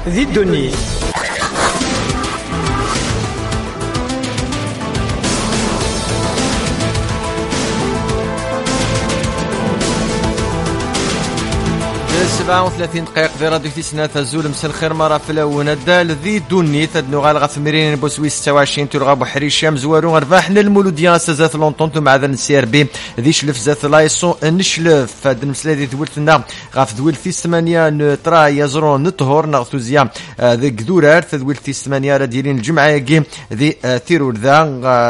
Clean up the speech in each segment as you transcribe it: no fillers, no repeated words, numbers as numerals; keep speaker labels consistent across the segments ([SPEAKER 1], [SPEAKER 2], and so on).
[SPEAKER 1] ذي الدنيا. سبعة وثلاثين دقائق في راديو تيسنا تزول مسا الخير مرة في الأول الدال ذي دوني تدنو غالغا في مرين بوسوي 26 تلغا بحري الشام زوارو غرفاحنا المولوديان سازات لونطونتو مع ذا السي ار بي ذي شلف زات لايسون نشلف هاد المسلا ذي ذولتنا غاف ذولتي 8 ترا يزرون نطهور نغثو زيا ذي قدورار تذولتي 8 ديالين الجمعة يجي ذي ثيرو ذا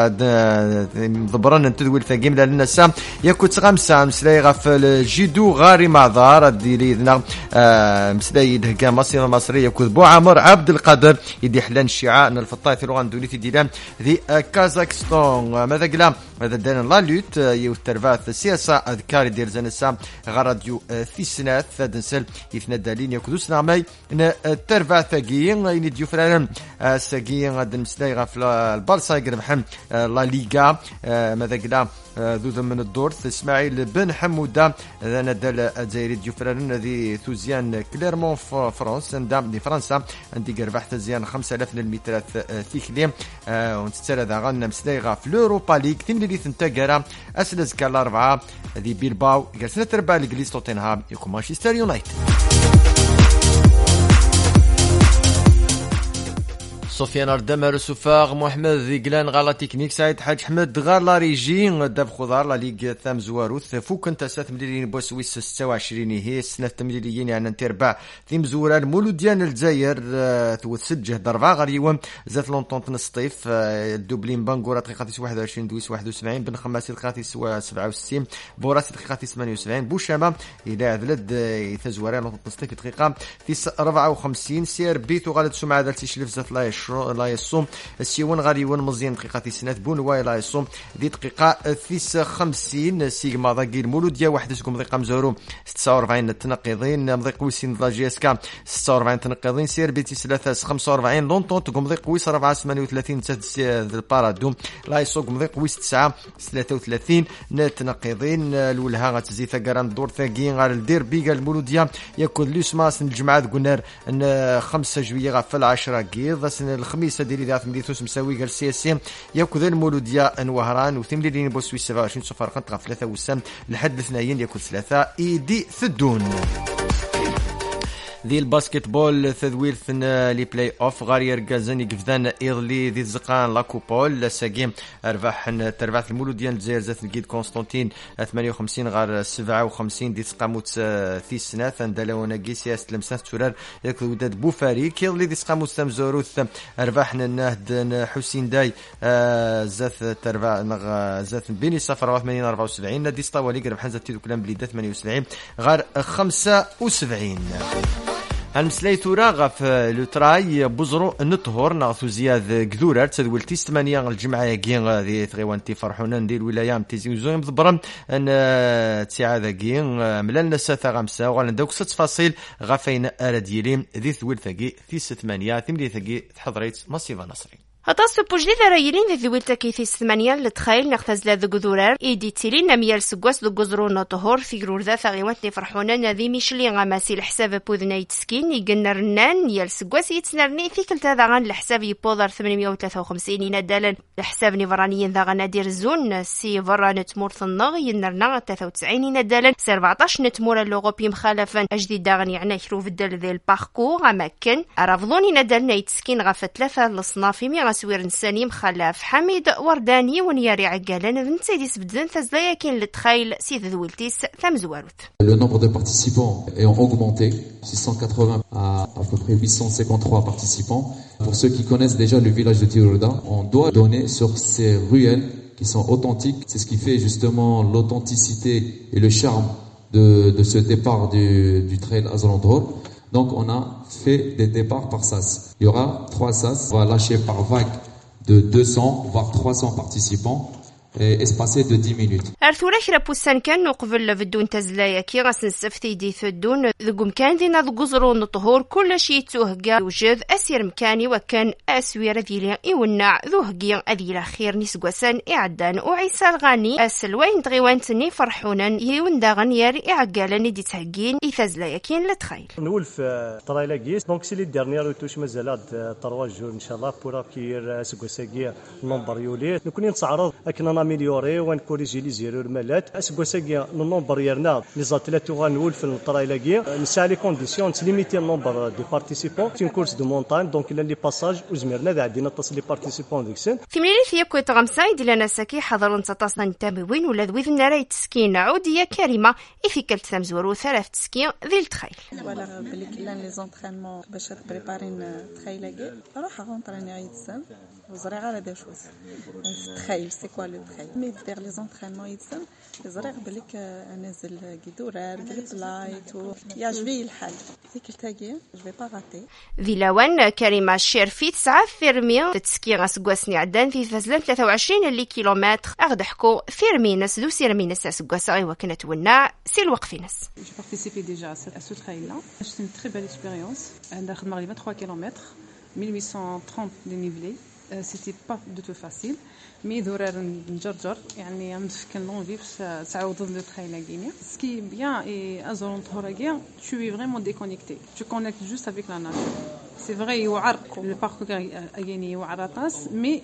[SPEAKER 1] ضبران تذول ثاقيم للناس ياكو تغامسا مسلا غاف الجيدو غاري معذار ديالي مسلاي دهكا مصير مصرية كذبو عمر عبد القادر يدي حلان الشيعة ان الفطاي في لغان دولتي ديلان ذي كازاخستان ماذا قلا هذا دان لا لوت يو الترفاث السياسة اذكار ديال زنسا غراديو ثيسنات ثادنسل يتندالين ياكدو سنعمي ان الترفاث ثاقيين ينديو فرارن ساقيين غاد مسلاي غاف البارسا يقربحن لا ليغا ماذا قلا ذو من الدور اسماعيل بن حمودة ذا ندال الجزائري ديوفران ذي ثوزيان كليرمون فرانس دي فرنسا عندي قربح تزيان 5000 المترات ثيكلي ونتسالى ذا غانا مسلايغا في لوروبا ليغ ثم اللي تنتقرا اسلز كالا 4 ذي بيلباو جالسنا تربع الانجليز توتنهام يكون مانشستر يونايتد. سفيان أردمر سفاغ محمد ذيقلان غالا تكنيك سعيد حاج حمد غالا ريجي داب خضار لا ليغ ثام زواروث فوق انت 3 مليون بوسويس 26 هي سنة مليون يعني نتربع ثيم زوران مولوديان الجزائر توسجه ضربة غريوم زات لونطونت نصطيف الدوبلين بانغورا دقيقة 21 دويس 71 بن خماسي دقيقة 67 بوراسي دقيقة 78 بوشامة إلى عدلد يتزوران لونطونت نصطيف دقيقة 54 سير بيتو غالد سمعة ذات تشلف زات لا يصوم السيوان غاريون مزيان دقيقة سنات بونواي لا يصوم دي دقيقة 59 سيغما ضاقيل مولوديا واحد سكم دقيقة مزورو 49 تنقيضين مضيق ويسين لاجيسكا 46 تنقيضين سير بيتي 3 45 لونطون تقوم مضيق ويس 4 38 البارادوم لا يصوم مضيق ويس 9 33 تنقيضين الولها غتزي ثقران دور ثاقين غار الديربي قال المولوديا يكون لوسماس الجمعة قلنا ان 5 جوية غفل 10 قيض الخميس ديالي ذات مديتوس مساوي قال سياسي ياكل المولوديا انوهران وثمليين بوسوي 27 صفر قنطقه 3 وسام لحد الاثنين ياكل 3 ايدي ثدون ذي الباسكت بول تذويل ثنا لي بلاي اوف غار يركزن يقفدان ايضلي ذي الزقان لا كوبول ساقيم ارباح تربع المولوديان الجزائر زات الكيد كونستانتين 58 غار 57 دي تقاموت في سنه ثندلونا كيسياس لمسات تورار ياك وداد بوفاري كيضلي ذي تقاموت سامزوروث ارباح النهد حسين داي زات تربع زات بيني صفر 80 74 دي سطاولي قرب حنزه تيدو كلام بليده 78 غار 75 المسلاي ثورا غاف لو تراي بوزرو نطهور ناغثو زياد قدورات تدولتي 8 الجمعه ياكين غادي تغيوانتي فرحونا ندير الولايه متيزي زوين بضبرم ان تيعا ذاكين ملالنا ساتا غامسه وغندوك 6 تفاصيل غافين اراديلين ذي ثول ثاقي في 8 ثملي ثاقي تحضريت مصيفه نصري
[SPEAKER 2] هطاس بوجدي ذرايلين ذي ذويل تكيثي 8 لتخيل نختزلا ذو قذورار ايدي تيلين نميال سقواس ذو قزرون طهور في قرور ذا ثغيواتني فرحونا نذي ميشلي غاماسي الحساب بوذنا يتسكين يقن رنان يال سقواس يتنرني في كل ذا غان الحساب يبوضر 853 يندالا الحساب نفرانيين ذا غنادير الزون سي فران تمور ثنغ ينرنا 93 يندالا سي 14 نتمور اللوغوبي مخالفا اجدي داغن يعني شروف الدال ذي الباركو غامكن عرفضون يندالنا يتسكين غافة 3 لصنافي سوير نساني مخلف حميد ورداني ونياري عقالان بنتسيديس بدن ثزلايا كين لتخيل سيد ذويلتيس ثم زواروت.
[SPEAKER 3] Le nombre de participants ayant augmenté 680 à peu près 853 participants. Pour ceux qui connaissent déjà le village de Tirouda, on doit donner sur ces ruelles qui sont authentiques. C'est ce qui fait justement l'authenticité et le charme de ce départ du trail Azrondor. Donc on a fait des départs par sas. Il y aura 3 sas, on va lâcher par vague de 200 voire 300 participants espacé de 10 minutes.
[SPEAKER 2] أرثولا كرا بوسان كان قبل بدون تزلايا كي غاسنسفتي دي ثدون ذو مكان دينا ذو قزرون الطهور كل شيء توهقا يوجد أسير مكاني وكان أسوير ذيلي يونع ذو هقي أذيلا خير نسقوسان إعدان وعيسى الغاني أسلوين تغيوان تني فرحونا يون داغن يار إعقالا دي تهقين إثازلايا كين لتخيل
[SPEAKER 4] نولف طرايلاكيس دونك سي لي ديرنيير توش مازال 3 جور ان شاء الله بور كير سكوساكي نومبر يولي نكوني نتعرض اكنا ناميليوري ونكوريجي لي زيرور مالات سكوساكي النومبر يرنا لي زاتليت غنولف الطرايلاكي نسعى لي كونديسيون تليميتي النومبر دي بارتيسيبون تي كورس دو مونتاج دونك الا لي باساج وزمرنا ذا عندنا تصل لي بارتيسيبون ديك السن
[SPEAKER 2] ثمانية كويت غمسة ديال ساكي حضروا نتصل تاموين ولا ذويذ نراي تسكين عودية كريمة إفيكال تسامزورو 3 تسكين ذي التخيل
[SPEAKER 5] ولا بلي كلان لي زونطرينمون باش تبريبارين تخيلاكي روح غونطريني عيد السن وزريغ على دي شوز تخيل سي كوا لو تخيل مي دير لي زونطرينمون عيد السن زريغ بليك نازل كيدورار قلت لايت يعجبني الحال ديك التاكي جو في با غاتي
[SPEAKER 2] ذي لوان كريمة الشيرفي 9 ثيرمي تسكي غاسكواسني عدان في فازلان 23 اللي كيلومتر أغدحكو ثيرمينس دو سيرمينس سكواسا غيوا كانت ونع سي الوقفينس
[SPEAKER 6] J'ai participé déjà à ce trail-là. C'est une très belle expérience. On a fait 23 km, 1830 dénivelé. C'était pas du tout facile. Mais d'horaire نجرجر يعني عندك l'envie باش تعاود للترايل. Ce qui est bien et à Zorontoragia, tu es vraiment déconnecté. Tu connectes juste avec la nature. C'est vrai يوعر le parcours يعني يوعر راس mais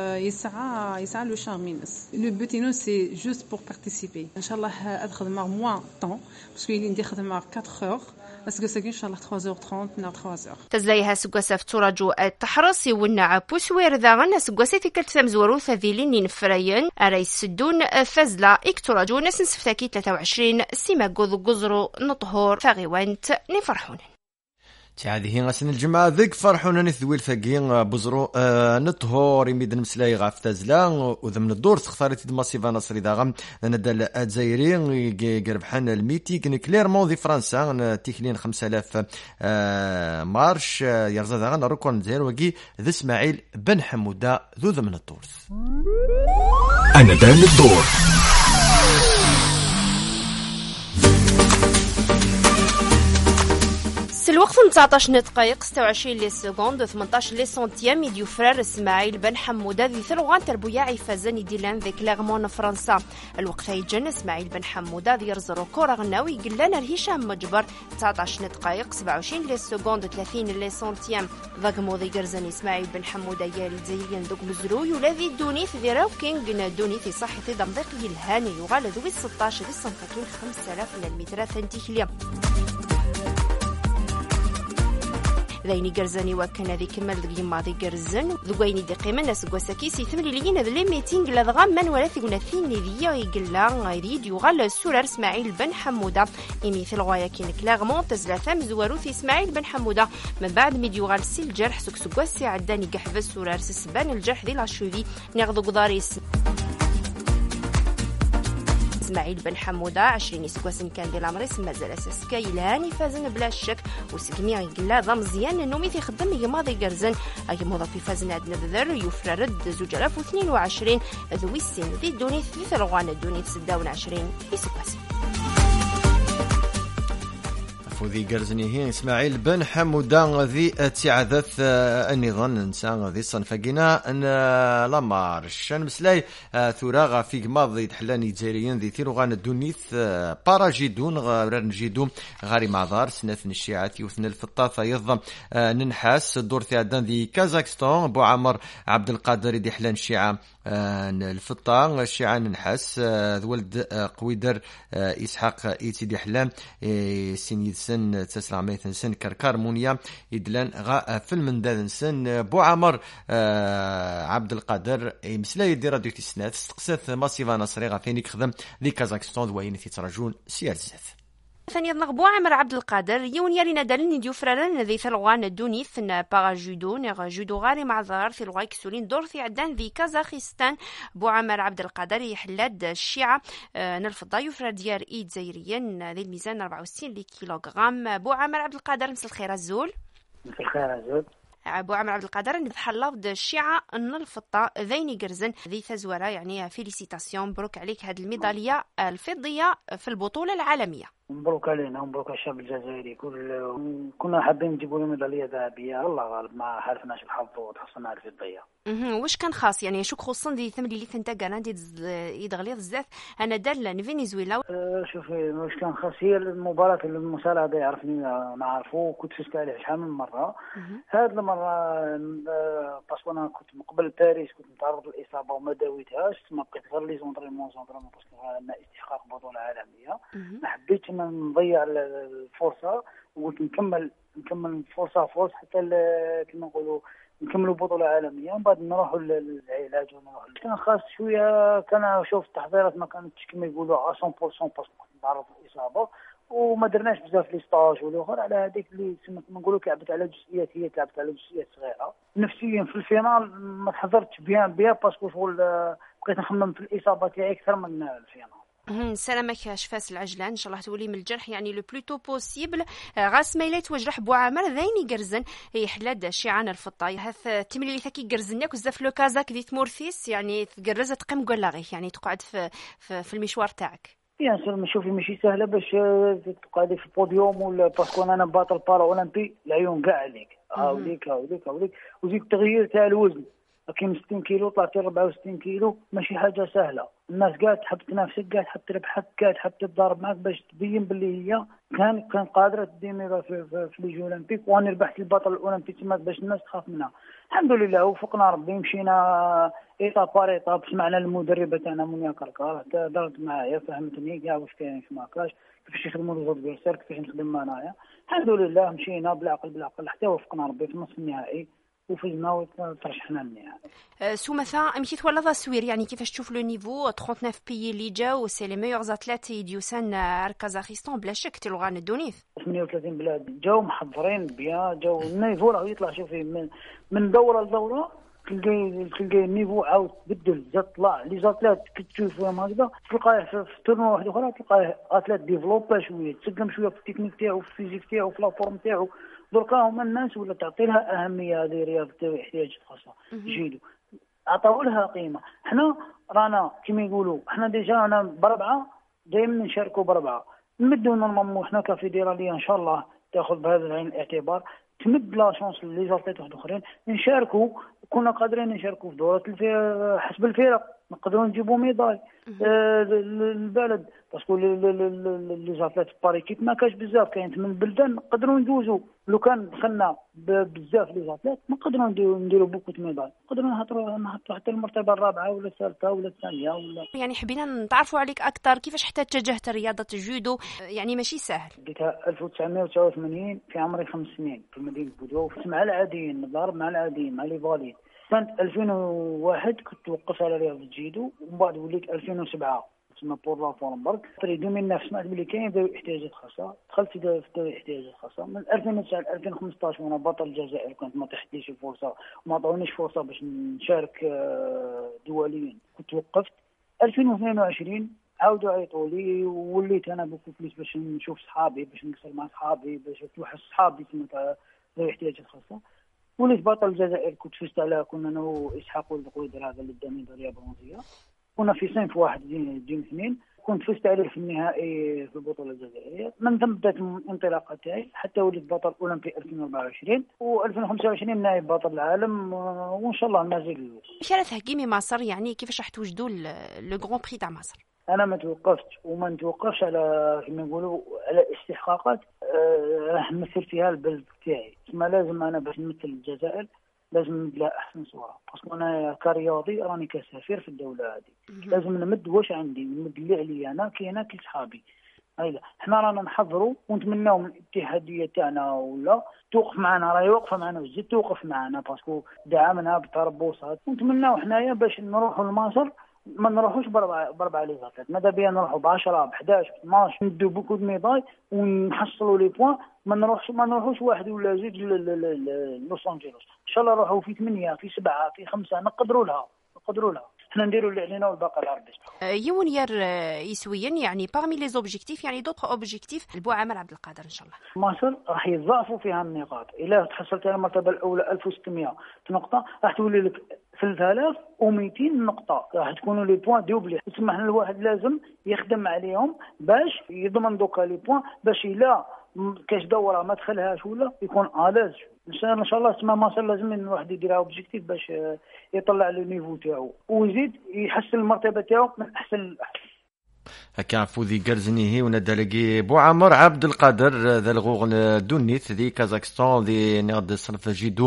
[SPEAKER 6] يسعى le charme الناس. Le but nous c'est juste pour participer. إن شاء الله أدخل مع moins temps parce qu'il ندير خدمة 4 heures. بس قصدي إن شاء الله 3h30 من 3h.
[SPEAKER 2] تزليها سقوسة في تراجو التحرص يونع بوسوير ذاغن سقوسة في كل تمزورو ثذيلين نفريين أريس سدون فزلا إكتراجو نسن سفتاكي 23 سيما قوذ قزرو نطهور فغيوانت نفرحون.
[SPEAKER 1] هذه غسن الجمعة ذيك فرحونا نثويل فاقين بزرو نطهور يميد نمسلاي غاف تازلا وذمن الدور تختاريت ماسيفا نصري داغم ندال الجزائري قربحان الميتي كليرمون ذي فرنسا تيكلين 5000 مارش يرزا داغن ركون زير وكي ذي اسماعيل بن حمودة ذو ذمن الدور
[SPEAKER 7] أنا دام الدور
[SPEAKER 2] الوقت 19 دقائق 26 لي سكوند 18 لي سنتيام يديو فرار اسماعيل بن حمودة ذي ثلغان تربويا عفازان ديلان ذي كليرمون فرنسا الوقت هيجن اسماعيل بن حمودة ذي يرزرو كورة غناوي قلنا هشام مجبر 19 دقائق 27 لي سكوند 30 لي سنتيام ذاك موضي قرزان اسماعيل بن حمودة يالي زيين دوك مزروي ولا ذي دونيث ذي راو كين قلنا دونيث صحي دمضيق يلهاني يغال ذوي 16 ذي سنتاكين 5000 للمترات انتيكليا ذيني قرزاني وكان ذي كمال ذي ماضي قرزن ذويني دي قيمة ناس قوساكي سي ثمري لينا ذي ميتين قلا ذغام من ولا ثقنا ثيني ذي يقلا غيريد يغال سورار اسماعيل بن حمودة مثل غاية كين كلاغمون تزلا ثام زواروث اسماعيل بن حمودة من بعد ميد يغال سي الجرح سكسكواسي عداني قحفة سورار سسبان الجرح ذي العشوذي ناخذ قضاريس اسماعيل بن حمودة 20 سكواسن كان ديال العمريس مازال اساسكا يلهاني فازن بلا شك وسكني قلا ذا مزيان انه ميثي خدم يماضي قرزن اي موظف في فازن عندنا ذر يفرد 2022 ذوي السن ذي دونيث في ثلغان دونيث 26 سكواسن
[SPEAKER 1] ذي قرزني هي اسماعيل بن حمودة ذي تعذث النظام نسان ذي صنفقنا ان لامارش مسلاي ثوراغا في ماضي تحلاني جزائريين ذي ثيروغان الدونيث باراجيدون نجيدو غاري معذار سنثن الشيعات يوثن الفطاطة يضم ننحاس دور ثيادان ذي كازاكستان بو عمر عبد القادر دي حلان الشيعة الفطا الشيعة ننحاس ولد قويدر إسحاق إيتي حلام سن سن تسلع ميثن سن كركار مونيا يدلان غا فيلم دادن سن بو عمر عبد القادر مسلا يدير راديو تسنات استقسات ماسيفا نصري غا فين يخدم ذي كازاكستان وين تيتراجون سيارزات
[SPEAKER 2] ثاني نغبو عمر عبد القادر يون يالينا دالين ديو فرارن ذي ثلغان دونيث باراجودو نغ جودو غاري معذار في الغاي كسولين دور في عدان ذي كازاخستان بو عمر عبد القادر يحلاد الشيعة نرفضا يفرار ديار ايد زيريا ذي الميزان 64 كيلوغرام بو عمر عبد القادر مسل الخير الزول
[SPEAKER 8] مسل الخير الزول
[SPEAKER 2] ابو عمر عبد القادر نتحلف الشيعة ان الفطه ذيني قرزن ذي تزوره يعني فيليسيتاسيون مبروك عليك هذه الميداليه الفضيه في البطوله العالميه.
[SPEAKER 8] مبروك علينا ومبروك على الشعب الجزائري كنا حابين نجيبوا له ميداليه ذهبيه، الله غالب ما حالفناش الحظ وتحصلنا على الفضيه.
[SPEAKER 2] واش كان خاص يعني شو خصوصا دي ثمن اللي ثنتا كان عندي يدغلي بزاف انا دال فنزويلا.
[SPEAKER 8] شوفي واش كان خاص هي المباراه المصارعه هذا يعرفني نعرفه كنت فزت عليه شحال من مره. هذه المره باسكو انا كنت قبل باريس كنت متعرض للاصابه وما داويتهاش، ما بقيت غير لي زونطريمون باسكو عندنا استحقاق بطوله عالميه. ما حبيتش نضيع الفرصه وقلت نكمل فرصه حتى كما نقولوا نكملوا بطوله عالميه ومن بعد نروحوا للعلاج ونروحوا. كان خاص شويه، كان اشوف التحضيرات ما كانتش كما يقولوا 100% باسكو كنت نتعرض للاصابه وما درناش بزاف لي ستاج والاخر على هذيك اللي نقولوا لعبت على جزئيات، هي لعبت على جزئيات صغيره. نفسيا في الفينال ما تحضرتش بيان باسكو شغل بقيت نخمم في الاصابه تاعي اكثر من الفينال.
[SPEAKER 2] سلامك شفاس العجلان ان شاء الله تولي من الجرح يعني لو بلوتو بوسيبل. غاس ميلات وجرح بو عامر ذيني قرزن يحلاد شيعان الفطاي هاث تملي اللي ثكي قرزنك بزاف لو كازاك دي تمورثيس يعني تقرزت تقيم قلاغي يعني تقعد في المشوار تاعك.
[SPEAKER 8] بيان سور شوفي ماشي سهله باش تقعدي في البوديوم ولا باسكو انا باطل بارا اولمبي العيون كاع عليك هاوليك وزيد التغيير تاع الوزن كاين 60 كيلو طلعتي 64 كيلو ماشي حاجه سهله. الناس قاعد تحب تنافسك، قاعد تحب تربحك، قاعد تحب تتضارب معك باش تبين باللي هي كان قادره تديني في لي جو اولمبيك وانا ربحت البطل الاولمبي تما باش الناس تخاف منها. الحمد لله وفقنا ربي مشينا ايطاب بار ايطاب. سمعنا المدربه تاعنا منيا كركار دارت معايا فهمتني كاع واش كاين في ماكاش كيفاش يخدموا لي زادفيرسير كيفاش نخدم انايا. الحمد لله مشينا بالعقل حتى وفقنا ربي في نصف النهائي وفزنا وترشحنا للنهائي.
[SPEAKER 2] سومثا امشي تولى ذا سوير يعني كيفاش تشوف لو نيفو 39 بيي اللي جاو سي لي ميور اتليت يديوسان كازاخستان بلا شك تلغان الدونيس
[SPEAKER 8] 38 بلاد جاو محضرين بيان، جاو النيفو راه يطلع شوفي من دوره لدوره تلقاي النيفو عاود تبدل زاد طلع لي زاتلات كتشوفهم هكذا تلقاه في تورنو واحد اخرى تلقاه اتليت ديفلوبا شويه تسقم شويه في التكنيك تاعو في الفيزيك تاعو في لافورم تاعو. دركا هما الناس ولا تعطي لها اهميه هذه رياضه احتياجات خاصه جيدو عطاو لها قيمه. حنا رانا كما يقولوا حنا ديجا انا بربعه دائما نشاركوا بربعه نمدوا نورمالمون حنا كفيدراليه ان شاء الله تاخذ بهذا العين الاعتبار تمد لا شونس لي زاتليت واحد اخرين نشاركوا. كنا قادرين نشاركوا في دورات حسب الفرق نقدروا نجيبوا ميداي البلد باسكو لي زاتليت باريكيت ما كاش بزاف كاين 8 بلدان نقدروا ندوزوا. لو كان دخلنا بزاف لي زاتليت نقدروا نديروا بوكو ميداي نقدروا نحطوا حتى المرتبه الرابعه ولا الثالثه ولا الثانيه ولا يعني.
[SPEAKER 2] حبينا نتعرفوا عليك اكثر كيفاش حتى اتجهت رياضه الجودو يعني ماشي سهل.
[SPEAKER 8] بديتها 1989 في عمري 5 سنين في مدينه بودو مع العاديين نضارب مع العاديين مع لي فاليد. سنة 2001 كنت وقفت على رياضة الجيدو ومن بعد وليت 2007 تسمى بور لا فورمبرغ. في 2009 سمعت بلي كاين ذوي احتياجات خاصة دخلت في ذوي احتياجات خاصة. من 2009 ل 2015 وانا بطل الجزائر كنت ما تحتليش فرصة وما عطونيش فرصة باش نشارك دوليا كنت وقفت. 2022 عاودوا عيطوا لي ووليت انا بوكو بليس باش نشوف صحابي باش نقصر مع صحابي باش نوحش صحابي تاع ذوي احتياجات خاصة. وليت بطل الجزائر كنت فزت على كنا انا واسحاق والقويدر هذا اللي اداني ميداليه برونزيه. كنا في صنف واحد جيم اثنين كنت فزت عليه في النهائي في البطوله الجزائريه. من ثم بدات الانطلاقه تاعي حتى وليت بطل اولمبي 2024 و2025 نائب بطل العالم وان شاء الله مازال.
[SPEAKER 2] شرف حكيمي مصر يعني كيفاش راح توجدوا لو غران بري تاع مصر؟
[SPEAKER 8] انا ما توقفتش وما نتوقفش على كما نقولوا على استحقاقات راح نمثل فيها البلد تاعي. ما لازم انا باش نمثل الجزائر لازم نمد لها احسن صوره باسكو انا كرياضي راني كسفير في الدوله هذه لازم نمد واش عندي نمد اللي عليا انا كاينه كي صحابي. هايلا حنا رانا نحضروا ونتمناو من الاتحاديه تاعنا ولا توقف معنا راهي واقفه معنا وزيد توقف معنا باسكو دعمنا بتربصات ونتمناو حنايا باش نروحوا لمصر ما نروحوش بربعه لي زاتليت ماذا بيا نروحوا ب 10 ب 11 ب 12 ندو بوكو دو ميداي ونحصلوا لي بوين. ما نروحوش واحد ولا زوج لوس انجلوس ان شاء الله نروحوا في 8 في 7 في 5 نقدروا لها. حنا نديروا اللي علينا والباقي على ربي سبحانه.
[SPEAKER 2] يون ير يسويا يعني باغمي لي زوبجيكتيف يعني دوطخ اوبجيكتيف البوعمر عبد القادر ان شاء الله.
[SPEAKER 8] مصر راح يتضاعفوا فيها النقاط. الا تحصلت على المرتبه الاولى 1600 نقطه راح تولي لك 3200 نقطه، راح تكونوا لي بوين دوبلي. تسمح الواحد لازم يخدم عليهم باش يضمن دوكا لي بوين، باش الا كاش دوره ما دخلهاش ولا يكون الاز. ان شاء الله تسمى مصر لازم الواحد يديرها اوبجيكتيف باش يطلع لو نيفو تاعو ويزيد يحسن المرتبه تاعو من احسن لاحسن.
[SPEAKER 1] هكا فوذي قرزنيه وندلقي بوعمر عبد القادر ذا الغوغ دونيت ذي كازاخستان ذي نغد صرف جيدو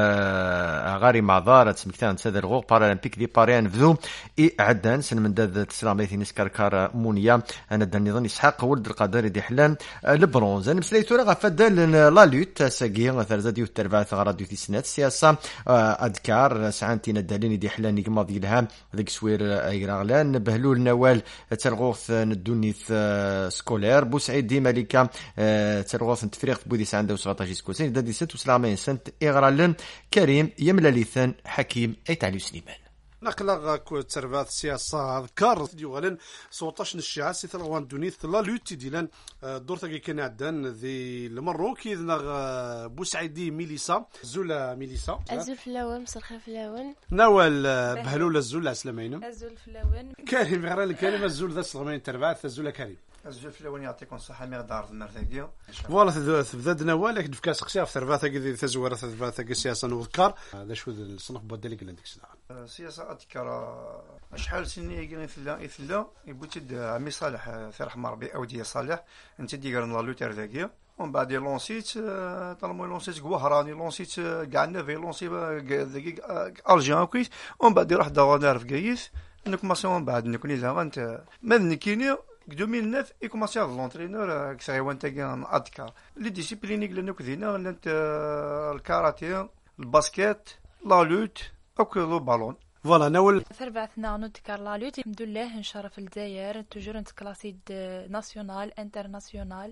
[SPEAKER 1] غاري معذار تسمكتان هذا الغوغ بارالمبيك ذي باريان فذو اي عدان سن من داد تسلام ثاني سكركار مونيا انا داني ظن اسحاق ولد القادر دي حلان البرونز انا مسليتو راه فدال لا لوت ساكي ثرزا ديو التربع ثغرا ديو تيسنات سياسه اذكار ساعتين ندالين دي حلان نيكما ديالها ذيك سوير ايراغلان بهلول نوال ترغوث ندونيث سكولير بوسعيد دي ملكه ترغوث تفريق بوديس عنده 17 سكوسين دادي 76 سنت اغرالن كريم يملا ليثان حكيم ايتالي سليمان
[SPEAKER 9] نقلا تربات السياسه ذكر ديوالن 17 الشعاع سي ثروان دونيث لا لوتي ديلان دور تاكي كان عدان ذي المروك اذا بوسعيدي ميليسا زولا ميليسا
[SPEAKER 10] ازول فلاون مسرخه فلاون
[SPEAKER 9] نوال بهلول الزول عسلامين
[SPEAKER 10] ازول فلاون
[SPEAKER 9] كريم غير الكلمه الزول ذا صغمين تربات الزول كريم
[SPEAKER 11] الزول فلاون يعطيكم الصحه مقدار المرثاقيه
[SPEAKER 9] فوالا تبدا نوال لك دفكاس قسيا في تربات ذي تزوره تربات السياسه نذكر هذا شو الصنف بدل لك عندك
[SPEAKER 11] السياسه اذكر شحال سنين يثلا يبوتد عمي صالح في رحمه ربي اوديه صالح انت دير لا لوتير ذاكيا ومن بعد لونسيت طالما لونسيت قوهراني لونسيت كاعنا في لونسي ذاك الجيان كويس ومن بعد راح دوانار في كايس انك ماسيون بعد نكوني زعما انت ما نكيني 2009 يكوماسي لونترينور كسايوان تاع ادكار لي ديسيبلين اللي كذينا انت الكاراتيه الباسكيت لا لوت او لو بالون
[SPEAKER 9] فوالا نول
[SPEAKER 10] ثربعتنا نذكر لا لوت الحمد لله نشرف الجزائر توجور نتكلاسيد ناسيونال انترناسيونال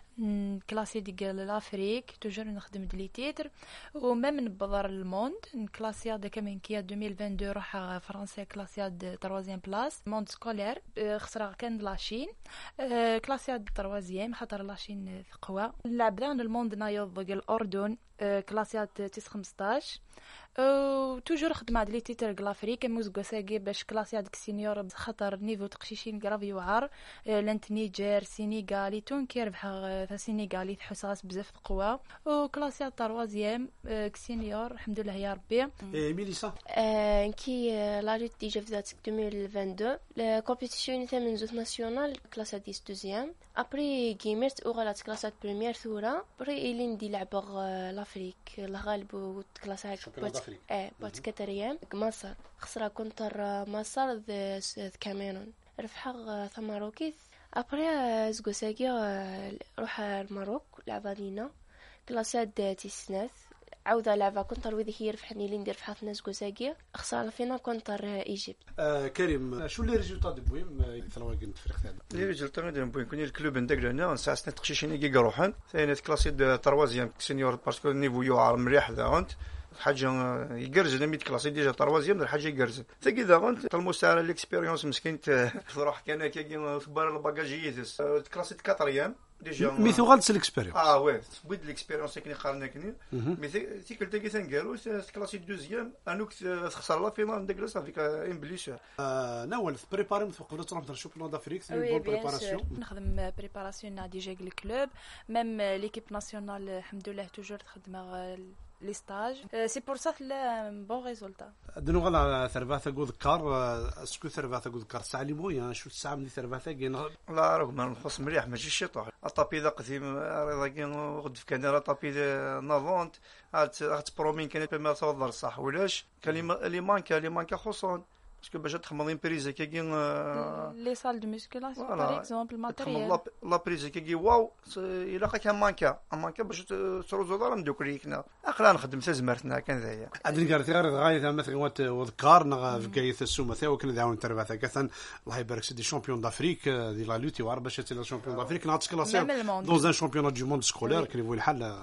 [SPEAKER 10] كلاسي ديال لافريك توجور نخدم دلي تيتر وما من بضر الموند كلاسيا داك من كيا 2022 روح فرنسا كلاسيا د 3 بلاص موند سكولير خسرا كان لاشين كلاسيا د 3 خاطر لاشين قوى لعبنا الموند نايض ديال الاردن كلاسيات 15 توجور خدمه دلي تيتر لافريك موز كوساكي باش كلاسيا ديك سينيور خاطر نيفو تقشيشين كرافي وعار لانت نيجر سينيغالي تونكي ربح سينيغالي حساس بزاف قوه وكلاسيا 3 سينيور الحمد لله يا ربي
[SPEAKER 9] ميليسا
[SPEAKER 10] كي لا لوت ديجا بدات 2022 لا كومبيتيسيون تاع من زوت ناسيونال كلاسا 10 ابري جيمرت اوغالات كلاسات بريمير ثورة بري إلين دي لعبغ لافريك الغالب كلاسات بوت كاتريام مصر خسرا كونتر مصر ذ كاميرون رفحة ثماروكيث ابري زغوساكي روح الماروك لعبة لينا كلاسات تسناث عودة لعبة كونتر وذي هي رفحني لين ندير في حاط ناس كوزاكية خسارة فينا كونتر ايجيبت.
[SPEAKER 9] كريم شو لي ريزولطا دو بويم ثلاثة تفرق هذا؟
[SPEAKER 11] لي ريزولطا دو بويم كوني الكلوب ندق لنا نساع سنة تقشيشين كي روحن ثاني كلاسي دو 3 سينيور باسكو نيفو يوعر مريح ذا انت حاجه يقرز ميت كلاسي ديجا 3 الحاجه يقرز ثقي ذا انت المستعار ليكسبيريونس مسكين تروح كان كي كبار الباجاجيتس كلاسي 4 ديجا
[SPEAKER 9] ميثو غالس الاكسبيريونس
[SPEAKER 11] وي بغيت الاكسبيريونس كي قارنا كني مي تيكل تاكي ثانكارو كلاسي 2 انوك تخسر لا فينال ديك لا فيك ان بليس
[SPEAKER 9] ناول بريباري قبل تروح تشوف بلان دافريك بون بريباراسيون
[SPEAKER 10] نخدم بريباراسيون ديجا الكلوب ميم ليكيب ناسيونال الحمد لله توجور تخدم لي ستاج سي بور سا لا بون ريزولتا
[SPEAKER 9] دنو غلا ثرباثا كو ذكر اسكو ثرباثا كو ذكر ساعه لي مويا شو الساعه من ثرباثا كاين
[SPEAKER 11] لا راه ما نخص مليح ماشي شيطوح الطابي ذا قديم راه كاين غد كان راه طابي نافونت هات برومين كان ما توضر صح ولاش كان لي مانكا خصون باسكو باش تخمضين بريزا كاين
[SPEAKER 10] لي سال دو ميسكولاسيون باغ اكزومبل ماتيريال
[SPEAKER 11] لا بريزا كي واو الا كان مانكا باش تروزو دار ندوكريكنا اقلا نخدم زمرتنا كان ذايا
[SPEAKER 9] عندنا قالت غير غايه مثلا وذكرنا في كايث السومه ثا وكنا داون ترباثا كثن الله يبارك سيدي شامبيون دافريك دي لا لوتي وعرب باش تي لا شامبيون دافريك ناتس كلاسي دون ان شامبيون دو موند سكولير كي يقول الحل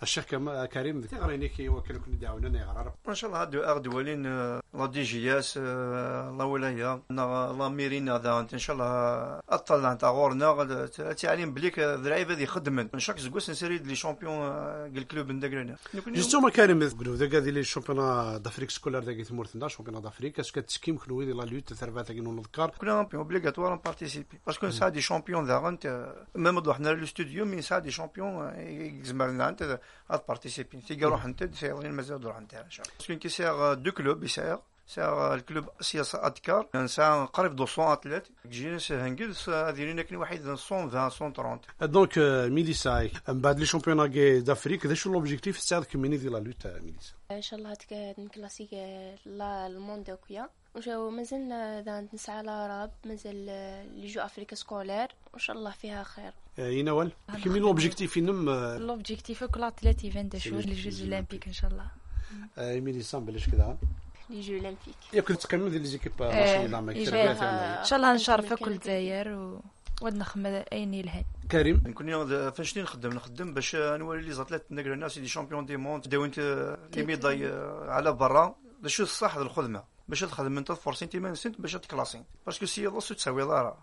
[SPEAKER 9] الشيخ كريم تغريني كي وكل كنا دعونا يغرر
[SPEAKER 11] ما شاء الله هادو اغدولين لا دي جي اس لا ولايه لا ميرينا ذا ان شاء الله اطلع نتاع غورنا تعليم بليك ذرايبه ذي خدمن شاك زكوس نسري لي شامبيون قال كلوب ندقرنا
[SPEAKER 9] جوستومون كريم يقولوا ذاك هذه لي شامبيون دافريك سكولار ذاك تمورتنا شامبيون دافريك اسكو تسكيم خلوي لا لوت ثربات كي نذكر
[SPEAKER 11] كنا اوبليغاتوار بارتيسيبي باسكو سا دي شامبيون ذا انت ميم ضحنا لو ستوديو مي سا دي شامبيون يزمرنا انت بارتيسيبي تيجي روح انت سيرين مازال روح انت ان شاء الله باسكو كي سير دو كلوب يسير الكلوب سياسة أذكار إنسان قريب 200 أتليت جينس هنجلس هذين كان واحد 120 130
[SPEAKER 9] دونك ميليسا من بعد لي شامبيون دافريك ذا شو لوبجيكتيف تاعك كميني ديال لا لوت ميليسا
[SPEAKER 12] ان شاء الله هتك نكلاسيك لا الموندوكيا وجاو مازلنا ذا نسعى لراب مازال لي جو افريكا سكولير وان شاء الله فيها خير
[SPEAKER 9] ينوال كمين لوبجيكتيف ينم
[SPEAKER 10] لوبجيكتيف كل 30 لي جوز اولمبيك ان شاء الله
[SPEAKER 9] ميليسا بلاش كذا
[SPEAKER 12] لي جو اولمبيك
[SPEAKER 9] ياك تقيم لي زيكيب ناسيونال
[SPEAKER 10] ان شاء الله نشارك في كل الجزائر ونخدم اين يلهن
[SPEAKER 9] كريم
[SPEAKER 11] نكون فاش نخدم باش نوري لي زاتليت نقرا الناس دي شامبيون دي موند داونت لي ميداي على برا باش الصح الخدمه باش تخدم انت فرصين تيمان سنت باش تكلاسين باسكو سي لا تساوي ضرا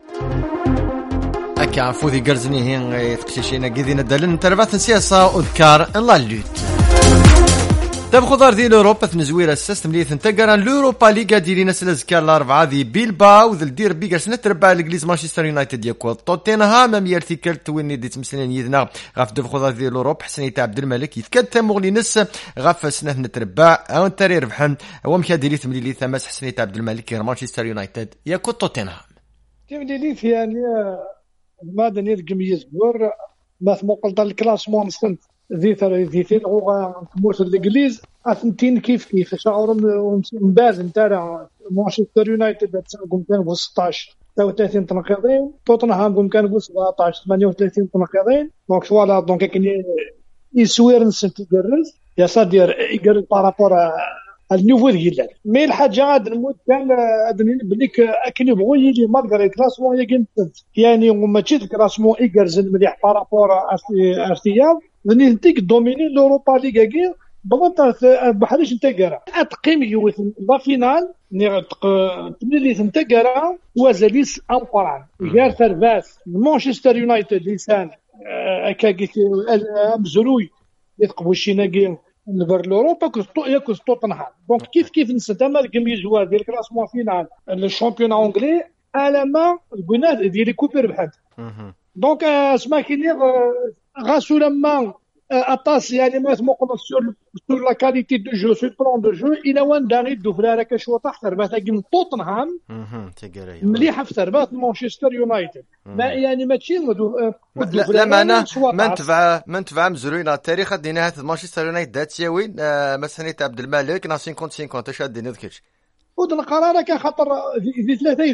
[SPEAKER 1] اكا فوذي قرزني هين تقشيشينا قيدين الدلن تربات سياسه اذكار لا لوت داب خضار ديال اوروبا تنزويره الساس مليث نتقران لوروبا ليغا ديالنا سلازكار الاربعه دي بيلباو ذل دير بيغا سنه تربع الانجليز مانشستر يونايتد ياكو توتنهام ميرتيكل تويني دي تمسلين يدنا غاف داب خضار ديال اوروبا حسني تاع عبد الملك يتكد مغلينس غاف سنه نتربع او تري ربحن هو مشى ديريث ملي ثماس حسني تاع عبد الملك مانشستر يونايتد ياكو توتنهام
[SPEAKER 13] كيف يعني ما دنيا قميز بور ما ثموقل الكلاسمون سنت ذي تلغوا موت الانجليز اثنتين كيف شعور مباز نتاع مانشستر يونايتد قم كان ب 16 39 تنقيضين توتنهام قم كان ب 17 38 تنقيضين دونك فوالا دونك كاين يسوير نسنت يقرز يا صدير يقرز بارابور النيفو ديال مي الحاجه عاد نموت كان ادني بليك اكن يبغوا يجي مالغري كلاسمون يعني هما تشي الكلاسمون يقرز مليح بارابور ارتياب لاني نتيك دوميني لوروبا ليغا كي بالضبط بحالش انت كرا اتقيم يوث لا فينال ني تملي انت كرا وزاليس امبران غير ثرباس مانشستر يونايتد لسان اكاكي مزروي يتقبوا الشيناكي نبر لوروبا ياكو توتنهام دونك كيف نستمر كميزوا ديال كلاسمون فينال الشامبيون اونغلي على ما البنات ديال كوبر بحال دونك اسما كاين غاسو لما اطاس يعني ما تموقف سور لا كاليتي دو جو سور بلان دو جو الى وان داني دوفلا كشوط احتر باه تاكل توتنهام مليحه في تربات مانشستر يونايتد ما يعني ماشي
[SPEAKER 1] لا معنا من تبع مزروين التاريخ دينا مانشستر يونايتد تساوي مثلا تاع عبد الملك نا 50 50 اش دينا ذكرش
[SPEAKER 13] ودنا قراره كان خاطر في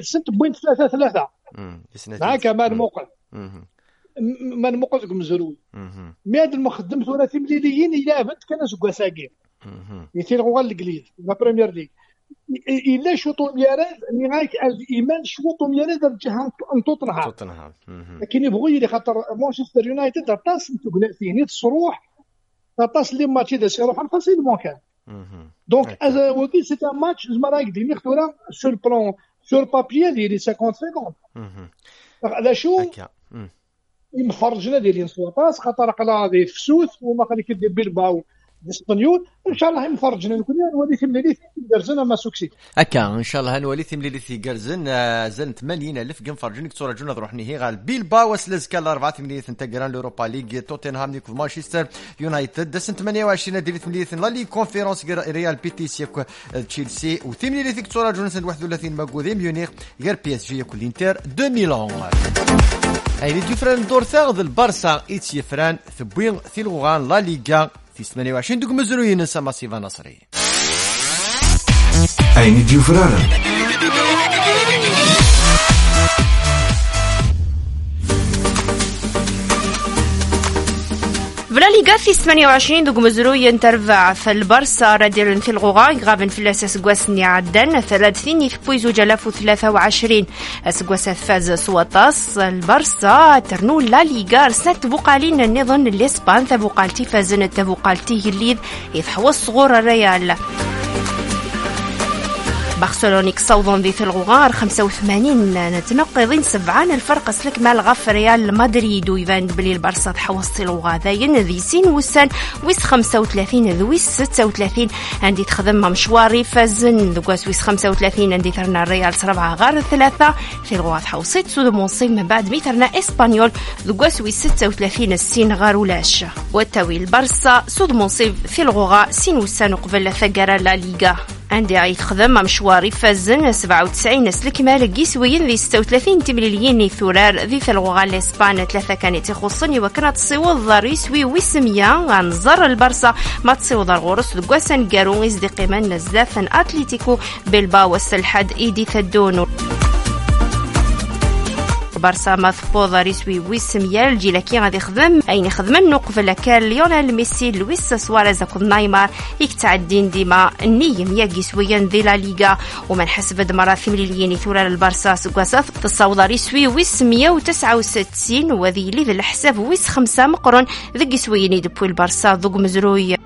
[SPEAKER 13] 3.33 معاك ما الموقع ما نموقف مزروي مي هاد المخدم ثلاثي مليليين الى بنت كان سكوا ساكين يثيروا الانجليز لا بريمير ليغ الا شوطو ميراز نهايه الايمان شوطو ميراز رجعها توتنهام لكن يبغوا يلي خاطر مانشستر يونايتد طاس تقول فيه نيت الصروح طاس لي ماتش دا سيروح الفصيل مكان دونك وكي سي ان ماتش زعما قديم يختورا سور بلون سور بابيي ديال 50 هذا شو يمفرجنا ديالين سواطاس خاطر قلا دي فسوس وما خلي كدير بيلباو اسبانيول ان شاء الله يمفرجنا نكون نولي ثمليلي درزنا ما سوكسي
[SPEAKER 1] هكا ان شاء الله نولي ثمليلي في قرزن زن 80,000 كنفرجنك صوره جونا روحني هي غال بيلباو سلازكا 4 مليون تاع لوروبا ليغ توتنهام نيك مانشستر يونايتد دسن 28 ديال 8 لا ليغ كونفيرونس ريال بيتيس ياك تشيلسي و8 مليون ثيك صوره جونا 31 ماكودي ميونخ غير بي اس جي ياك الانتر دو ميلان اي ديفران دور ثاغ البارسا ايتس يفران ثبوين ثيلغان لا ليغا في 28 دوك مزروين سما سيفا نصري
[SPEAKER 7] اين ديفران
[SPEAKER 2] بلا ليغا في 28 دوك مزروي ينترفع في البرصا رادير في الغوغا غابن في الاساس كواسني عدن 30 بويزو 2023 اسكواس فاز سواطاس البرصا ترنو لا ليغا رسنت بوقالين النظام الاسبان تبوقالتي فازن تبوقالتي الليذ يتحوص صغور الريال بارسلونيك صوضون ذي في الغوغار 85 نتنقضين 70 الفرق سلك مع الغف ريال مدريد ويفان بلي البارسا تحوص الغاذاين ذي سين وسان ويس 35 ذويس 36 عندي تخدم مشواري فازن ذوكاس ويس 35 عندي ثرنا الريال 4 غار 3 في الغوغ تحوصيت سود مونصيب من بعد ميثرنا اسبانيول ذوكاس ويس 36 السين غار ولاش والتاوي البارسا سود مونصيب في الغوغا سين وسان قبل ثقرا لا ليغا عندي عيد خدم مشواري فازن 97 سلك مالك يسوين ذي 36 تمليليين ثورار ذي في الغوغا الاسبان 3 كانت يخصني وكانت تصيوض ضريسوي ويسميا غنزر البرصا ما تصيوض الغورس دقواسن قارون يزدي قيمان نزافن اتليتيكو بالباو السلحد ايدي ثدونو بارسا ماثبوض ريسوي ويسميا الجيلاكي غادي يخدم اين يخدم النقفل كان ليونيل ميسي لويس سواريز اكو نايمار يكتعدين ديما النيم ياكي سويا ذي لا ليغا ومن حسب دمرا ثمليليين ثورة البارسا سكواساث تصاوض ريسوي ويس 169 وذي لي ذي الحساب ويس 5 مقرن ذي سويني دبو البارسا ذوق مزروي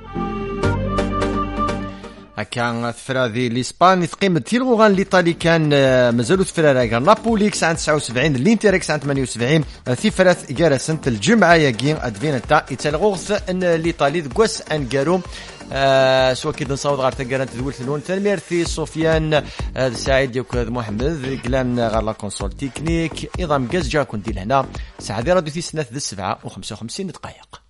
[SPEAKER 1] كان ثفرادي لإسبان تقيم تيلغوغان الإيطالي كان مازالو ثفرارا نابوليكس عند 79 الانتريكس عند 78 ثفرات جارسنت الجمعة ياكين أدفينتا يتلغوغث أن الإيطالي ذكوس أنقارو سوا كي نصاوض غير تقارنت دول ثلون تنميرثي سفيان سعيد يوكاد محمد قلان غير لا كونسول تكنيك إضام جاز جاكون دي لهنا ساعة دي راديو في سنة 7 و55 دقائق.